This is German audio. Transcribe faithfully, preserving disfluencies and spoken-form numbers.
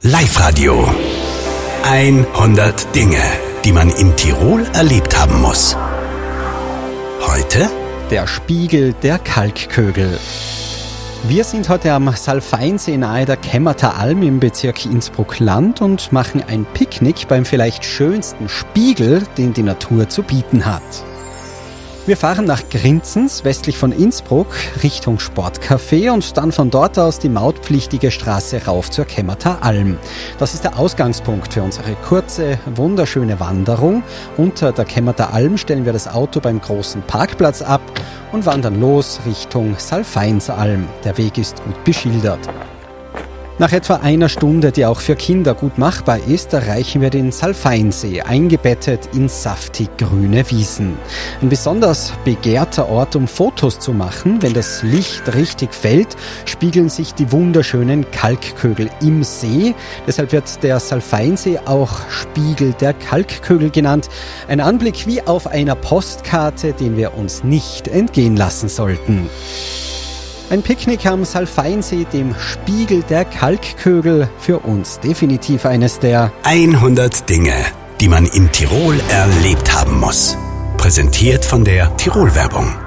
Live-Radio. hundert Dinge, die man in Tirol erlebt haben muss. Heute der Spiegel der Kalkkögel. Wir sind heute am Salfeinsee nahe der Kämmerter Alm im Bezirk Innsbruck-Land und machen ein Picknick beim vielleicht schönsten Spiegel, den die Natur zu bieten hat. Wir fahren nach Grinzens, westlich von Innsbruck, Richtung Sportcafé und dann von dort aus die mautpflichtige Straße rauf zur Kämmerter Alm. Das ist der Ausgangspunkt für unsere kurze, wunderschöne Wanderung. Unter der Kämmerter Alm stellen wir das Auto beim großen Parkplatz ab und wandern los Richtung Salfeinsalm. Der Weg ist gut beschildert. Nach etwa einer Stunde, die auch für Kinder gut machbar ist, erreichen wir den Salfeinsee, eingebettet in saftig grüne Wiesen. Ein besonders begehrter Ort, um Fotos zu machen. Wenn das Licht richtig fällt, spiegeln sich die wunderschönen Kalkkögel im See. Deshalb wird der Salfeinsee auch Spiegel der Kalkkögel genannt. Ein Anblick wie auf einer Postkarte, den wir uns nicht entgehen lassen sollten. Ein Picknick am Salfeinsee, dem Spiegel der Kalkkögel, für uns definitiv eines der hundert Dinge, die man in Tirol erlebt haben muss. Präsentiert von der Tirol-Werbung.